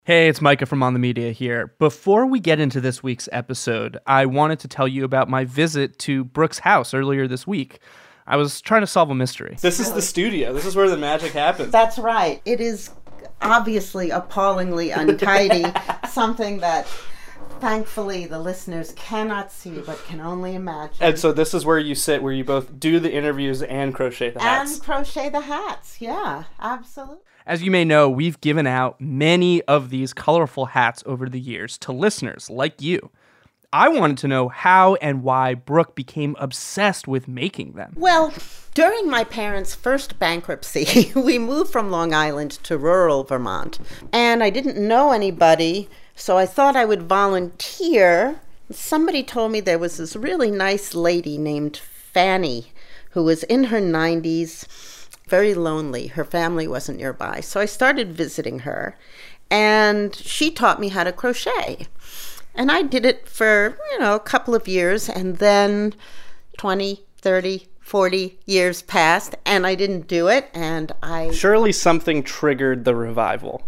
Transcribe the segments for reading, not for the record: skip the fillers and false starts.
Hey, it's Micah from On the Media here. Before we get into this week's episode, I wanted to tell you about my visit to Brooke's house earlier this week. I was trying to solve a mystery. This is the studio. This is where the magic happens. That's right. It is obviously appallingly untidy, something that thankfully the listeners cannot see but can only imagine. And so this is where you sit, where you both do the interviews and crochet the hats. And crochet the hats, yeah, absolutely. As you may know, we've given out many of these colorful hats over the years to listeners like you. I wanted to know how and why Brooke became obsessed with making them. Well, during my parents' first bankruptcy, we moved from Long Island to rural Vermont. And I didn't know anybody, so I thought I would volunteer. Somebody told me there was this really nice lady named Fanny who was in her 90s, very lonely. Her family wasn't nearby. So I started visiting her, and she taught me how to crochet. And I did it for, a couple of years, and then 20, 30, 40 years passed, and I didn't do it, and I... Surely something triggered the revival.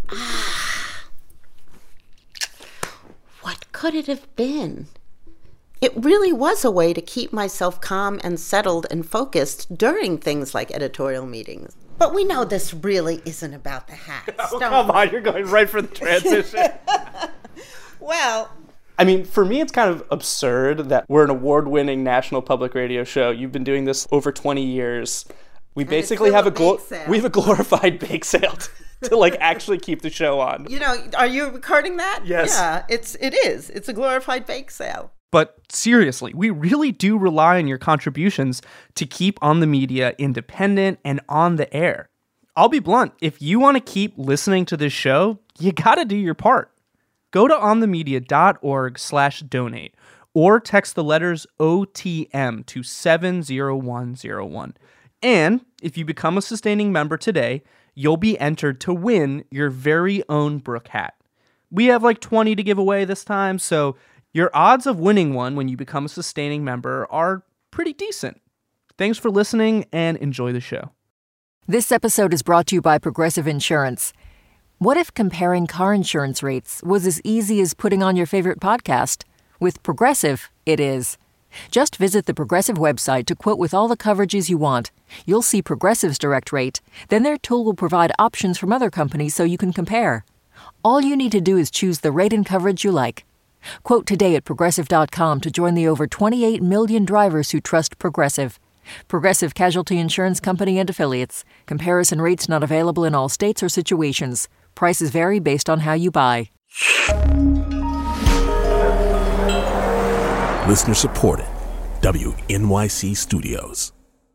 What could it have been? It really was a way to keep myself calm and settled and focused during things like editorial meetings. But we know this really isn't about the hats. Oh, come on, you're going right for the transition. Well... I mean, for me, it's kind of absurd that we're an award-winning national public radio show. You've been doing this over 20 years. We basically have a glorified bake sale to actually keep the show on. Are you recording that? Yes. Yeah, it is. It's a glorified bake sale. But seriously, we really do rely on your contributions to keep On the Media independent and on the air. I'll be blunt. If you want to keep listening to this show, you got to do your part. Go to onthemedia.org/donate or text the letters OTM to 70101. And if you become a sustaining member today, you'll be entered to win your very own Brooke hat. We have 20 to give away this time, so your odds of winning one when you become a sustaining member are pretty decent. Thanks for listening and enjoy the show. This episode is brought to you by Progressive Insurance. What if comparing car insurance rates was as easy as putting on your favorite podcast? With Progressive, it is. Just visit the Progressive website to quote with all the coverages you want. You'll see Progressive's direct rate. Then their tool will provide options from other companies so you can compare. All you need to do is choose the rate and coverage you like. Quote today at Progressive.com to join the over 28 million drivers who trust Progressive. Progressive Casualty Insurance Company and Affiliates. Comparison rates not available in all states or situations. Prices vary based on how you buy. Listener supported. WNYC Studios.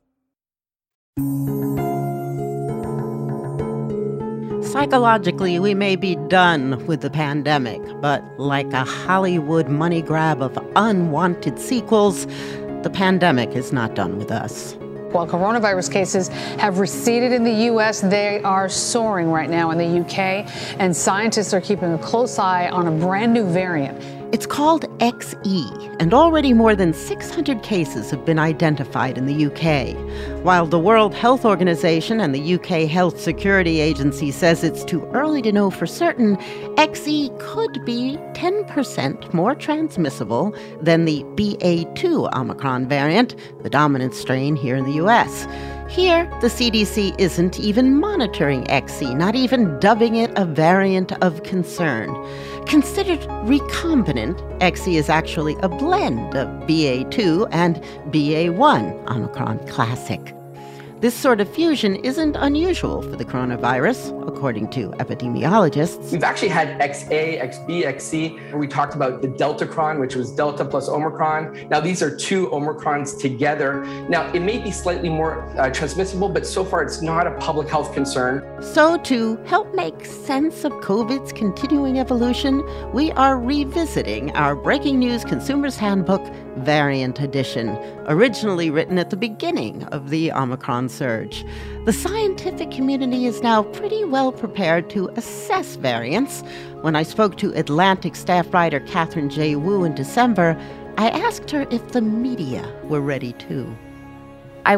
Psychologically, we may be done with the pandemic, but like a Hollywood money grab of unwanted sequels, the pandemic is not done with us. While coronavirus cases have receded in the U.S., they are soaring right now in the U.K., and scientists are keeping a close eye on a brand new variant. It's called XE, and already more than 600 cases have been identified in the UK. While the World Health Organization and the UK Health Security Agency says it's too early to know for certain, XE could be 10% more transmissible than the BA2 Omicron variant, the dominant strain here in the US. Here, the CDC isn't even monitoring XE, not even dubbing it a variant of concern. Considered recombinant, XE is actually a blend of BA2 and BA1 Omicron Classic. This sort of fusion isn't unusual for the coronavirus, according to epidemiologists. We've actually had XA, XB, XC. We talked about the Deltacron, which was Delta plus Omicron. Now, these are two Omicrons together. Now, it may be slightly more transmissible, but so far it's not a public health concern. So to help make sense of COVID's continuing evolution, we are revisiting our Breaking News Consumer's Handbook Variant Edition, originally written at the beginning of the Omicron surge. The scientific community is now pretty well prepared to assess variants. When I spoke to Atlantic staff writer Catherine J. Wu in December, I asked her if the media were ready too. I will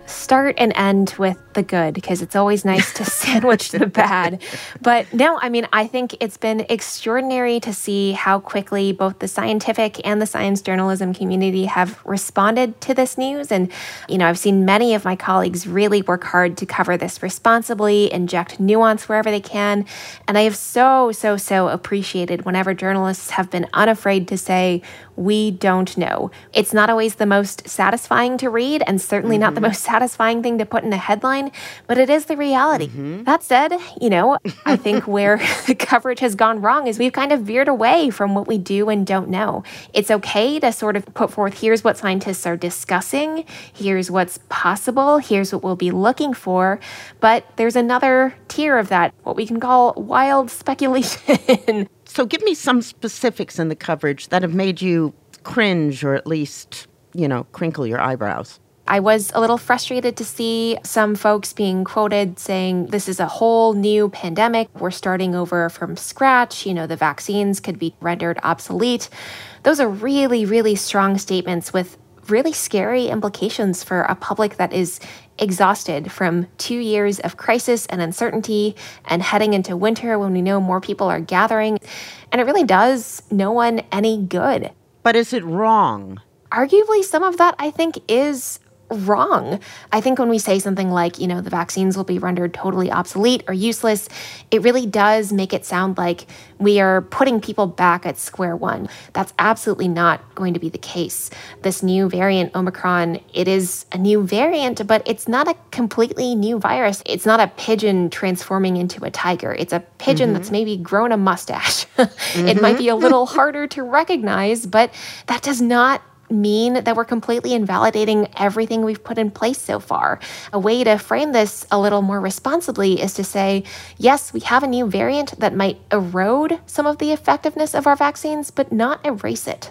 start and end with the good, because it's always nice to sandwich the bad. But no, I mean, I think it's been extraordinary to see how quickly both the scientific and the science journalism community have responded to this news. And, I've seen many of my colleagues really work hard to cover this responsibly, inject nuance wherever they can. And I have so appreciated whenever journalists have been unafraid to say, we don't know. It's not always the most satisfying to read, and certainly not the most satisfying thing to put in a headline, but it is the reality. That said, I think where the coverage has gone wrong is we've kind of veered away from what we do and don't know. It's okay to sort of put forth, here's what scientists are discussing, here's what's possible, here's what we'll be looking for, but there's another tier of that, what we can call wild speculation. So give me some specifics in the coverage that have made you cringe or at least, crinkle your eyebrows. I was a little frustrated to see some folks being quoted saying this is a whole new pandemic. We're starting over from scratch. The vaccines could be rendered obsolete. Those are really, really strong statements with really scary implications for a public that is exhausted from 2 years of crisis and uncertainty and heading into winter when we know more people are gathering. And it really does no one any good. But is it wrong? Arguably, some of that, I think, is wrong. I think when we say something like, the vaccines will be rendered totally obsolete or useless, it really does make it sound like we are putting people back at square one. That's absolutely not going to be the case. This new variant, Omicron, it is a new variant, but it's not a completely new virus. It's not a pigeon transforming into a tiger. It's a pigeon that's maybe grown a mustache. It might be a little harder to recognize, but that does not mean that we're completely invalidating everything we've put in place so far. A way to frame this a little more responsibly is to say, yes, we have a new variant that might erode some of the effectiveness of our vaccines, but not erase it.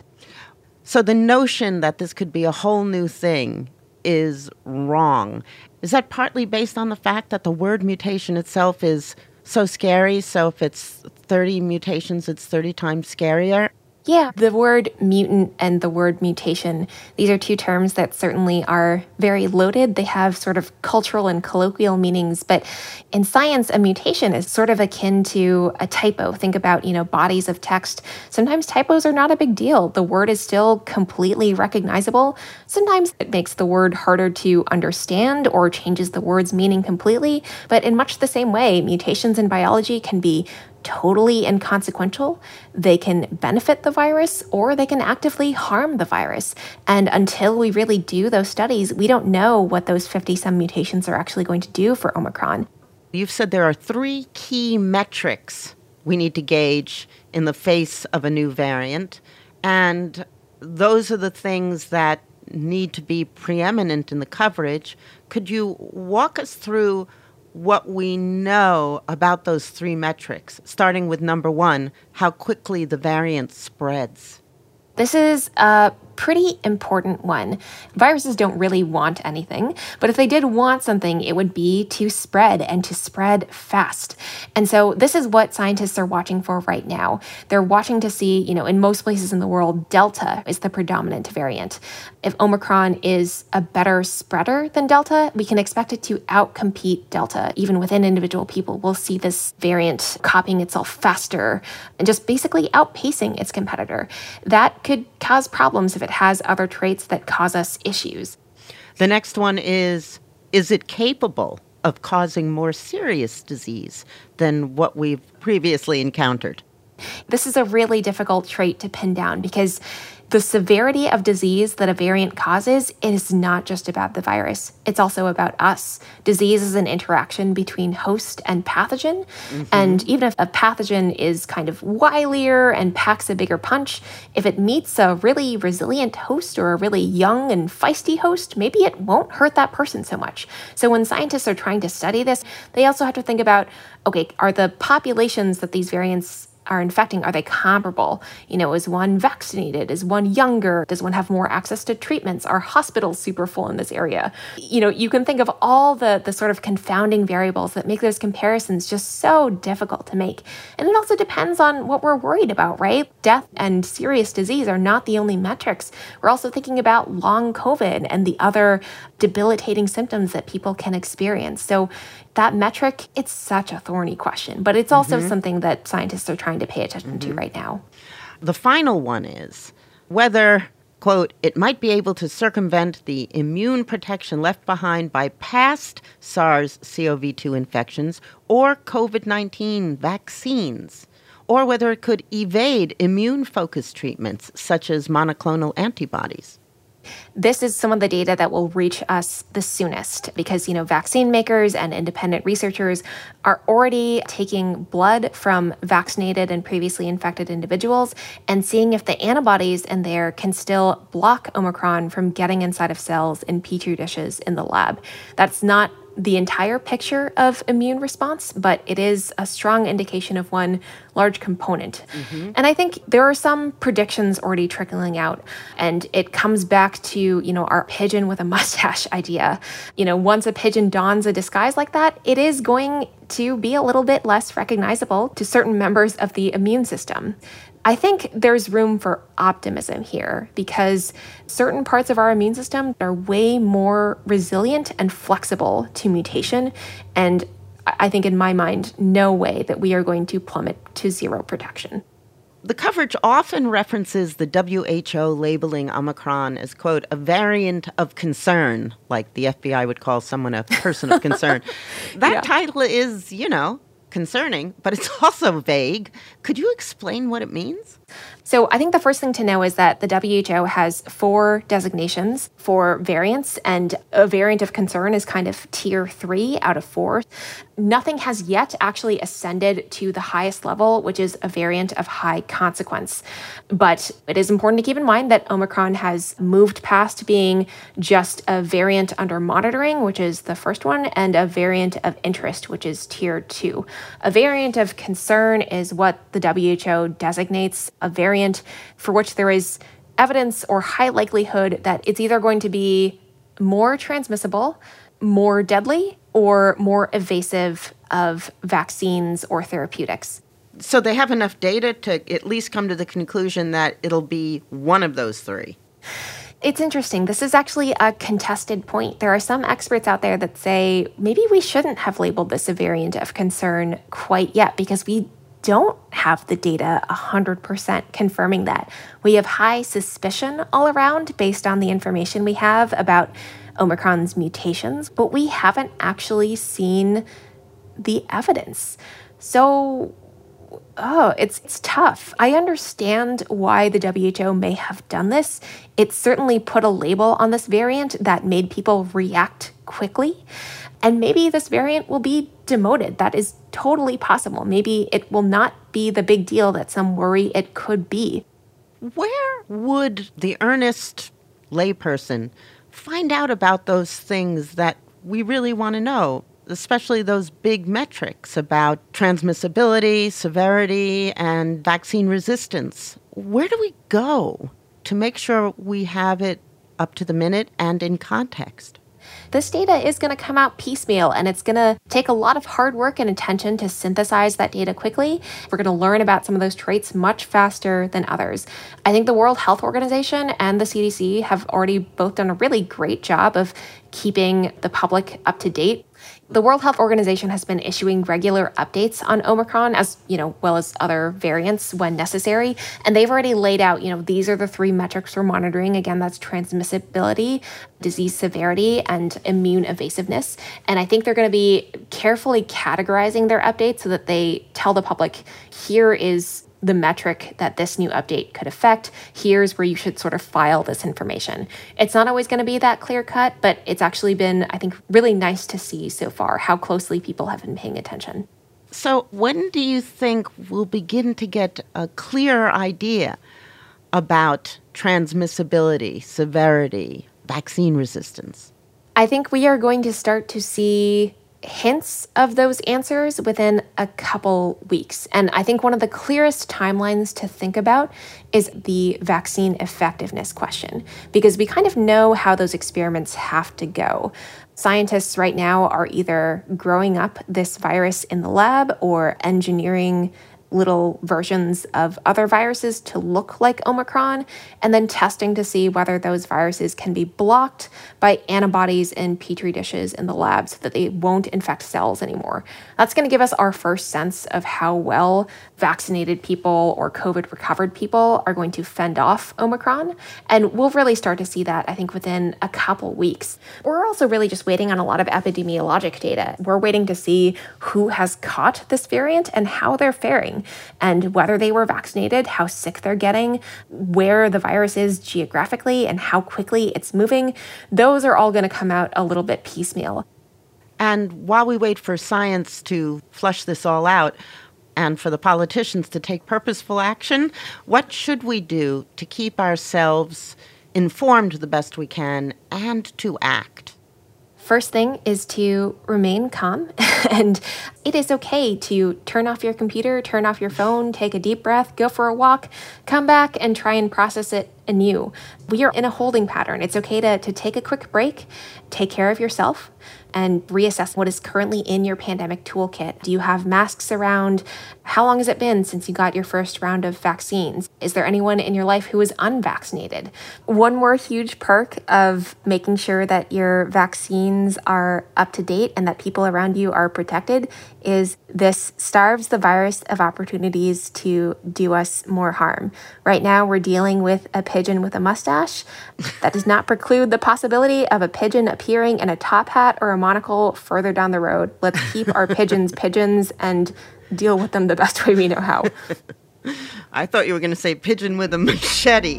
So the notion that this could be a whole new thing is wrong. Is that partly based on the fact that the word mutation itself is so scary? So if it's 30 mutations, it's 30 times scarier? Yeah, the word mutant and the word mutation, these are two terms that certainly are very loaded. They have sort of cultural and colloquial meanings, but in science, a mutation is sort of akin to a typo. Think about, bodies of text. Sometimes typos are not a big deal. The word is still completely recognizable. Sometimes it makes the word harder to understand or changes the word's meaning completely, but in much the same way, mutations in biology can be totally inconsequential. They can benefit the virus or they can actively harm the virus. And until we really do those studies, we don't know what those 50-some mutations are actually going to do for Omicron. You've said there are 3 key metrics we need to gauge in the face of a new variant. And those are the things that need to be preeminent in the coverage. Could you walk us through what we know about those 3 metrics, starting with number 1, how quickly the variant spreads? This is a pretty important one. Viruses don't really want anything, but if they did want something, it would be to spread and to spread fast. And so this is what scientists are watching for right now. They're watching to see, in most places in the world, Delta is the predominant variant. If Omicron is a better spreader than Delta, we can expect it to outcompete Delta. Even within individual people, we'll see this variant copying itself faster and just basically outpacing its competitor. That could cause problems if it has other traits that cause us issues. The next one is it capable of causing more serious disease than what we've previously encountered? This is a really difficult trait to pin down because the severity of disease that a variant causes is not just about the virus. It's also about us. Disease is an interaction between host and pathogen. And even if a pathogen is kind of wilier and packs a bigger punch, if it meets a really resilient host or a really young and feisty host, maybe it won't hurt that person so much. So when scientists are trying to study this, they also have to think about, okay, are the populations that these variants are infecting, are they comparable? Is one vaccinated? Is one younger? Does one have more access to treatments? Are hospitals super full in this area? You can think of all the sort of confounding variables that make those comparisons just so difficult to make. And it also depends on what we're worried about, right? Death and serious disease are not the only metrics. We're also thinking about long COVID and the other debilitating symptoms that people can experience. So that metric, it's such a thorny question, but it's also something that scientists are trying to pay attention to right now. The final one is whether, quote, it might be able to circumvent the immune protection left behind by past SARS-CoV-2 infections or COVID-19 vaccines, or whether it could evade immune-focused treatments such as monoclonal antibodies. This is some of the data that will reach us the soonest because, vaccine makers and independent researchers are already taking blood from vaccinated and previously infected individuals and seeing if the antibodies in there can still block Omicron from getting inside of cells in petri dishes in the lab. That's not the entire picture of immune response, but it is a strong indication of one large component. And I think there are some predictions already trickling out, and it comes back to, our pigeon with a mustache idea. Once a pigeon dons a disguise like that, it is going to be a little bit less recognizable to certain members of the immune system. I think there's room for optimism here because certain parts of our immune system are way more resilient and flexible to mutation. And I think in my mind, no way that we are going to plummet to zero protection. The coverage often references the WHO labeling Omicron as, quote, a variant of concern, like the FBI would call someone a person of concern. That title is, concerning, but it's also vague. Could you explain what it means? So I think the first thing to know is that the WHO has 4 designations for variants, and a variant of concern is kind of tier 3 out of 4. Nothing has yet actually ascended to the highest level, which is a variant of high consequence. But it is important to keep in mind that Omicron has moved past being just a variant under monitoring, which is the first one, and a variant of interest, which is tier 2. A variant of concern is what the WHO designates a variant for which there is evidence or high likelihood that it's either going to be more transmissible, more deadly, or more evasive of vaccines or therapeutics. So they have enough data to at least come to the conclusion that it'll be one of those 3. It's interesting. This is actually a contested point. There are some experts out there that say maybe we shouldn't have labeled this a variant of concern quite yet because we don't have the data 100% confirming that. We have high suspicion all around based on the information we have about Omicron's mutations, but we haven't actually seen the evidence. So, it's tough. I understand why the WHO may have done this. It certainly put a label on this variant that made people react quickly. And maybe this variant will be demoted. That is totally possible. Maybe it will not be the big deal that some worry it could be. Where would the earnest layperson find out about those things that we really want to know, especially those big metrics about transmissibility, severity, and vaccine resistance? Where do we go to make sure we have it up to the minute and in context? This data is going to come out piecemeal, and it's going to take a lot of hard work and attention to synthesize that data quickly. We're going to learn about some of those traits much faster than others. I think the World Health Organization and the CDC have already both done a really great job of keeping the public up to date. The World Health Organization has been issuing regular updates on Omicron as, well as other variants when necessary. And they've already laid out, these are the 3 metrics we're monitoring. Again, that's transmissibility, disease severity, and immune evasiveness. And I think they're going to be carefully categorizing their updates so that they tell the public, here is the metric that this new update could affect. Here's where you should sort of file this information. It's not always going to be that clear cut, but it's actually been, I think, really nice to see so far how closely people have been paying attention. So when do you think we'll begin to get a clearer idea about transmissibility, severity, vaccine resistance? I think we are going to start to see hints of those answers within a couple weeks. And I think one of the clearest timelines to think about is the vaccine effectiveness question, because we kind of know how those experiments have to go. Scientists right now are either growing up this virus in the lab or engineering little versions of other viruses to look like Omicron, and then testing to see whether those viruses can be blocked by antibodies in petri dishes in the lab so that they won't infect cells anymore. That's going to give us our first sense of how well vaccinated people or COVID-recovered people are going to fend off Omicron, and we'll really start to see that, I think, within a couple weeks. We're also really just waiting on a lot of epidemiologic data. We're waiting to see who has caught this variant and how they're faring, and whether they were vaccinated, how sick they're getting, where the virus is geographically, and how quickly it's moving. Those are all going to come out a little bit piecemeal. And while we wait for science to flush this all out and for the politicians to take purposeful action, what should we do to keep ourselves informed the best we can and to act? First thing is to remain calm, and it is okay to turn off your computer, turn off your phone, take a deep breath, go for a walk, come back and try and process it anew. We are in a holding pattern. It's okay to take a quick break, take care of yourself, and reassess what is currently in your pandemic toolkit. Do you have masks around? How long has it been since you got your first round of vaccines? Is there anyone in your life who is unvaccinated? One more huge perk of making sure that your vaccines are up to date and that people around you are protected is this starves the virus of opportunities to do us more harm. Right now, we're dealing with a pigeon with a mustache. That does not preclude the possibility of a pigeon appearing in a top hat or a monocle further down the road. Let's keep our pigeons pigeons and deal with them the best way we know how. I thought you were going to say pigeon with a machete.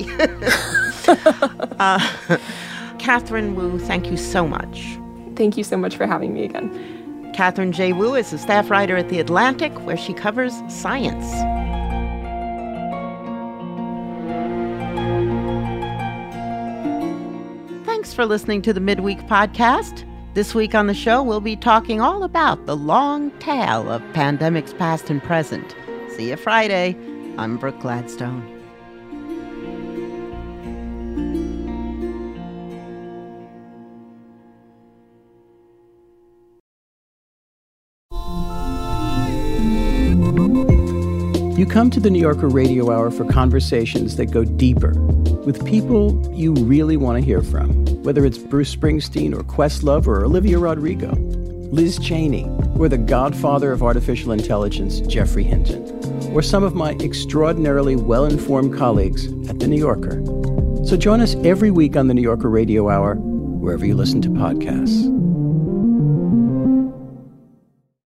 Catherine Wu, thank you so much. Thank you so much for having me again. Catherine J. Wu is a staff writer at The Atlantic, where she covers science. Thanks for listening to the Midweek Podcast. This week on the show, we'll be talking all about the long tail of pandemics past and present. See you Friday. I'm Brooke Gladstone. You come to the New Yorker Radio Hour for conversations that go deeper with people you really want to hear from, whether it's Bruce Springsteen or Questlove or Olivia Rodrigo, Liz Cheney, or the godfather of artificial intelligence, Geoffrey Hinton, or some of my extraordinarily well-informed colleagues at The New Yorker. So join us every week on the New Yorker Radio Hour, wherever you listen to podcasts.